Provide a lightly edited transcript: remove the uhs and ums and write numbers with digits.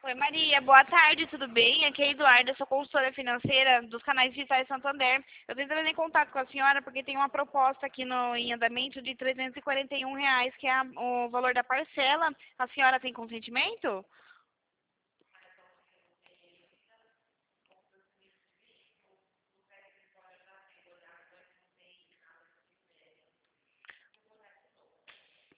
Oi, Maria, boa tarde, tudo bem? Aqui é a Eduarda, sou consultora financeira dos canais digitais Santander. Eu estou entrando em contato com a senhora porque tem uma proposta aqui em andamento de R$ 341, que é o valor da parcela. A senhora tem consentimento?